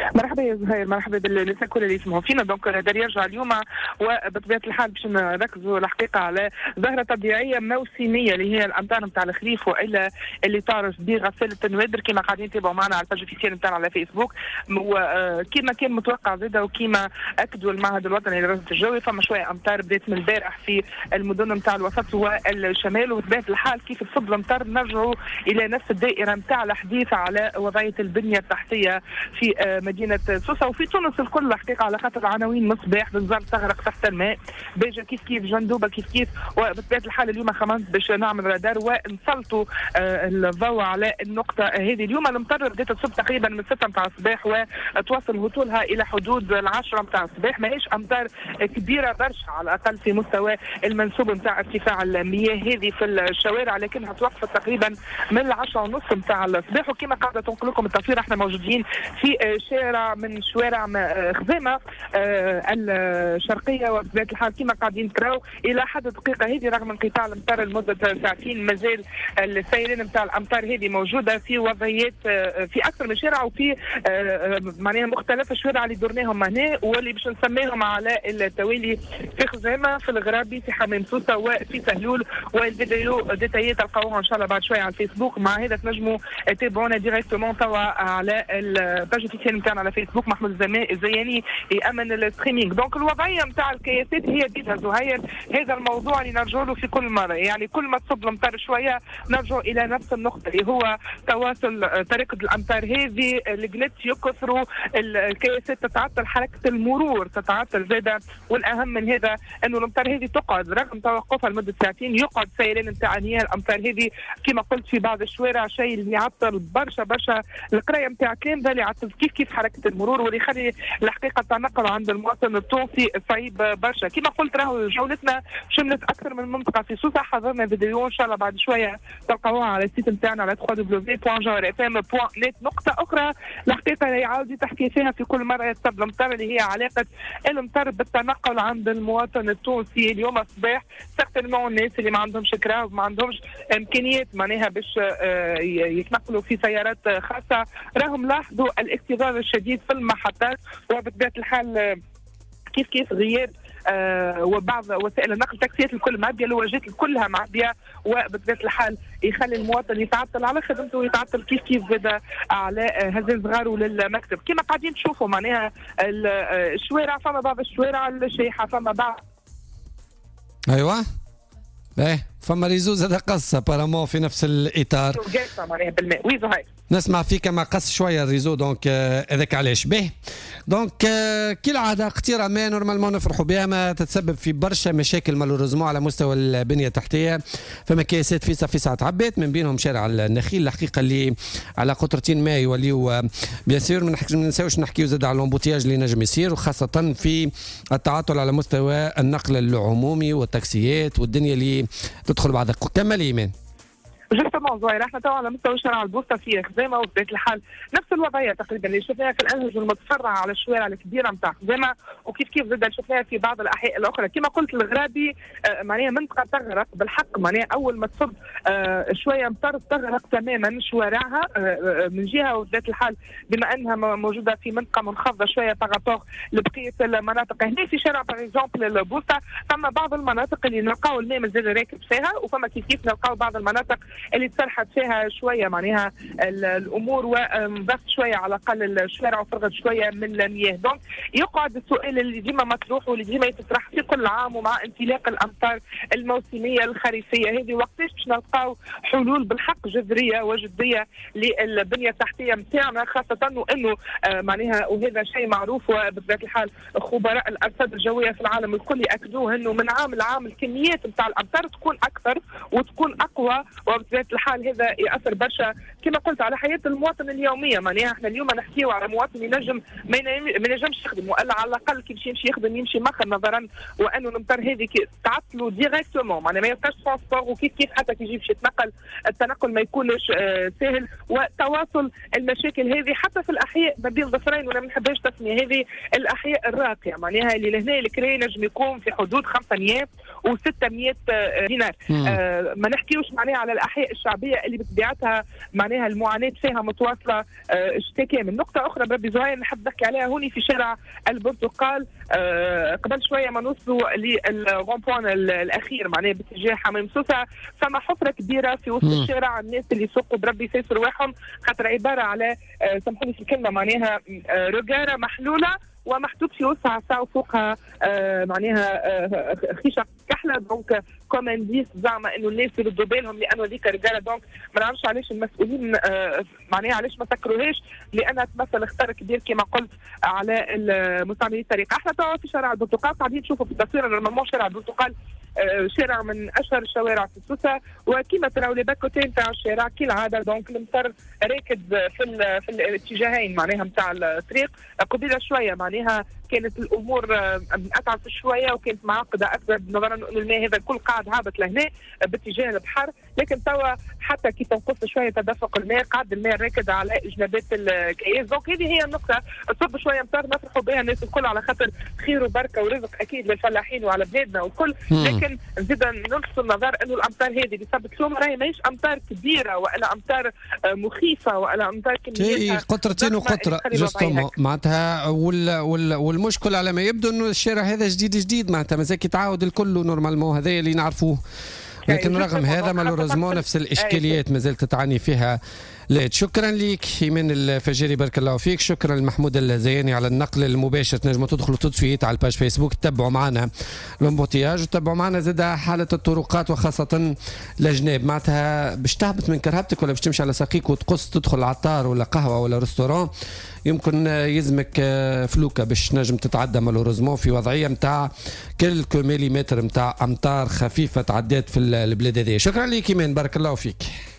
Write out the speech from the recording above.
مرحبا يا زهير، مرحبا بالناس الكل اللي يسمعوا فينا. دونك الرادار يرجع اليوم، وبطبيعه الحال باش نركزوا الحقيقه على ظاهره طبيعيه موسميه اللي هي الامطار نتاع الخريف، والا اللي طارت بغساله النوادر كما قاعدين تتابعوا معنا على الباج اوفيسيال نتاعنا على فيسبوك. وكما كان متوقع زاده وكما اكدوا المعهد الوطني للرصد الجوي، فما شويه امطار بدات من البارح في المدن نتاع الوسط والشمال، وبطبيعه الحال كيف تصب الامطار نرجعوا الى نفس الدائره نتاع الحديث على وضعيه البنيه التحتيه في مدينه سوسه وفي تونس الكل الحقيقه، على خاطر عناوين مصباح بالزبط تغرق تحت الماء، بيجا كيف جندوبه كيف. وبطبيعه الحال اليوم خممت باش نعمل رادار ونسلطوا الضوء على النقطه هذه. اليوم الامطار بدات تصب تقريبا من 6 نتاع الصباح وتواصل هطولها الى حدود 10 نتاع الصباح. ماهيش امطار كبيره برشا، على الاقل في مستوى المنسوب نتاع ارتفاع المياه هذه في الشوارع، لكنها توقفت تقريبا من 10:30 نتاع الصباح. وكما قاعده تنقل لكم التصوير، احنا موجودين في شارع من شوارع خزامه الشرقيه، وبطبيعه الحال كما قاعدين تراو الى حد الدقيقه هذه رغم انقطاع الامطار لمده ساعتين مازال السيلان نتاع الامطار هذه موجوده في وضعيات في اكثر من شارع، وفي معناها مختلف الشوارع اللي درناهم هنا واللي باش نسميهم على التوالي: في خزامه، في الغرابي، في حمام سوسه، وفي سهلول. والفيديو ديتايات تلقاوها ان شاء الله بعد شويه على الفيسبوك. مع هذا تنجموا تابعونا ديريكتومون توا على الباج اوفيسيال نتاعنا على فيسبوك. محمود الزياني يامن الستريمينغ. دونك الوضعيه نتاع الكياسات هي بيتها زهير، هذا الموضوع اللي نرجعوا له في كل مره، يعني كل ما تصب الامطار شويه نرجعوا الى نفس النقطه اللي هو تواصل طريقه الامطار هذه. الجلتش يكثروا، الكياسات تتعطل، حركه المرور تتعطل زاده، والاهم من هذا انه الامطار هذه تقعد رغم توقفها لمده ساعتين، يقعد سيلان نتاع انهيار الامطار هذه كما قلت في بعض الشوارع، شيء اللي يعطل برشا القرايه نتاع كلام ذا اللي يعطل كيف حركه المرور، واللي يخلي الحقيقه التنقل عند المواطن التونسي صعيب برشا. كما قلت راهو جولتنا شملت اكثر من منطقه في سوسه، حضرنا فيديو ان شاء الله بعد شويه تلقاوها على السيت نتاعنا على www.jawrfm.net. نقطه اخرى الحقيقه اللي يعاود تحكي فيها في كل مره تصب الامطار اللي هي علاقه الامطار بالتنقل عند المواطن التونسي. اليوم الصباح سيغتينمون الناس اللي ما عندهمش كراو ما عندهمش امكانيات معناها باش يتنقلوا في سيارات خاصه، راهم لاحظوا الاكتظاظ الشديد في المحطات، وبطبيعه الحال كيف غياب وبعض وسائل النقل، تاكسيات الكل معبيه، الواجهات كلها معبيه، وبطبيعه الحال يخلي المواطن يتعطل على خدمته ويتعطل كيف زاد على هزاز صغاره للمكتب. كما قاعدين تشوفوا معناها الشوارع، فما بعض الشوارع الشيحه، فما بعض ايوه فما ريزو زاد قصه بارامون في نفس الاطار معناها بالماء. وي زهير نسمع فيك ما قص شويه الريزو، دونك هذاك علاش به. دونك كالعاده اختيار ما نورمالمون نفرحوا بها، ما تتسبب في برشا مشاكل مالوريزمون على مستوى البنيه التحتيه. فما كياسات في ساعه عبات، من بينهم شارع النخيل الحقيقه اللي على قطرتين ما يوليو بيان سور. ما ننساوش نحكيو زاد على الامبوتياج اللي نجم يصير، وخاصه في التعاطل على مستوى النقل العمومي والتاكسيات والدنيا اللي تدخل بعد. كمل ايمان. جوستومون زهير، احنا تو على مستوى شارع البوسطه في خزامه، وبطبيعه الحال نفس الوضعيه تقريبا اللي شفناها في الانهج المتفرعه على الشوارع الكبيره نتاع خزامه، وكيف زاد شفناها في بعض الاحياء الاخرى. كما قلت الغرابي معناها منطقه تغرق بالحق، معناها اول ما تصب شويه امطار تغرق تماما شوارعها من جهه، وبطبيعه الحال بما انها موجوده في منطقه منخفضه شويه بارابور لبقيه المناطق. هنا في شارع باغ اكزومبل البوسطه فما بعض المناطق اللي نلقاو الماء مازال راكب فيها، وفما كيف نلقاو بعض المناطق اللي تسرحت فيها شويه معناها الامور وانضفت شويه على الاقل الشوارع وفرغت شويه من المياه. دونك يقعد السؤال اللي ديما مطروح واللي ديما يتطرح في كل عام ومع انطلاق الامطار الموسميه الخريفيه هذه، وقتاش باش نلقاو حلول بالحق جذريه وجديه للبنيه التحتيه نتاعنا، خاصه وانه معناها وهذا شيء معروف، وبطبيعه الحال خبراء الارصاد الجويه في العالم الكل ياكدوه انه من عام لعام الكميات نتاع الامطار تكون اكثر وتكون اقوى، وبطبيعه الحال هذا ياثر برشا كما قلت على حياه المواطن اليوميه. معناها احنا اليوم نحكيو على مواطن ينجم ما ينجمش يخدم، والا على الاقل كي باش يمشي يخدم يمشي مخر، نظرا وانه الامطار هذه تعطلوا ديريكتومون، معناها ما يبقاش ترونسبور، وكيف حتى كي يجي باش يتنقل التنقل ما يكونش سهل، وتواصل المشاكل هذه حتى في الاحياء ما بين ظفرين، ولا ما نحبهاش تسميه هذه الاحياء الراقيه، معناها اللي لهنا الكري نجم يكون في حدود 5 ايام و600 دينار. ما نحكيوش معناها على الاحياء الشعبيه اللي بطبيعتها معناها المعاناه فيها متواصله الشتاء كامل. نقطه اخرى بربي زهير نحب نحكي عليها هوني في شارع البرتقال. قبل شويه ما نوصلوا للغومبوان الاخير معناها باتجاه حمام سوسه، فما حفره كبيره في وسط الشارع. الناس اللي يسوقوا بربي يسيسوا رواحهم، خاطر عباره على سامحوني في الكلمه معناها رجاره محلوله ومحطوط في وسطها ساعة وفوقها معناها خيشه كحله. دونك كومانديس زعما انه الناس يردوا بالهم لانه هذيك رجاله. دونك ما نعرفش علاش المسؤولين معناها علاش ما سكروهاش، لانها تمثل خطر كبير كما قلت على مستعملي الطريق. احنا توا في شارع البرتقال قاعدين نشوفوا في التصوير نورمالمون شارع البرتقال شارع من اشهر الشوارع في سوسه، وكما تراو لي باكوتي نتاع الشارع كالعاده. دونك المطر راكد في الاتجاهين معناها نتاع الطريق. قبيله شويه معناها كانت الامور اتعس شويه وكانت معقده اكثر نظرا انه الماء هذا الكل قاعد هابط لهنا باتجاه البحر، لكن توا حتى كي تنقص شويه تدفق الماء قاعد الماء راكد على جنبات الكياس. دونك هذه هي النقطه، تصب شويه مطر نفرحوا بها الناس الكل على خاطر خير وبركه ورزق اكيد للفلاحين وعلى بلادنا والكل. لكن نزيد نلفت النظر انه الامطار هذه اللي صبت اليوم راهي ماهيش امطار كبيره ولا امطار مخيفه ولا امطار كميتها قطرتين وقطره جوستومون معناتها. والمشكل على ما يبدو انه الشارع هذا جديد معناتها مازال يتعاود الكل نورمالمون، هذا اللي نعرفوه. لكن رغم هذا مالوريزمون نفس الاشكاليات مازالت تتعاني فيها. شكرا لك ايمان الفجيري بارك الله فيك. شكرا لمحمود الزياني على النقل المباشر. تنجموا تدخلوا تدفيت على الباج فيسبوك تتبعوا معنا لومبوتياج وتتبعوا معنا زاد حاله الطرقات وخاصه الجناب معناتها باش تهبط من كرهبتك ولا باش تمشي على ساقيك وتقص تدخل عطار ولا قهوه ولا ريستورون يمكن يلزمك فلوكه باش نجم تتعدى مالوريزمون في وضعيه نتاع كلكو مليمتر نتاع امطار خفيفه تعدات في البلاد هذه. شكرا لك ايمان بارك الله فيك.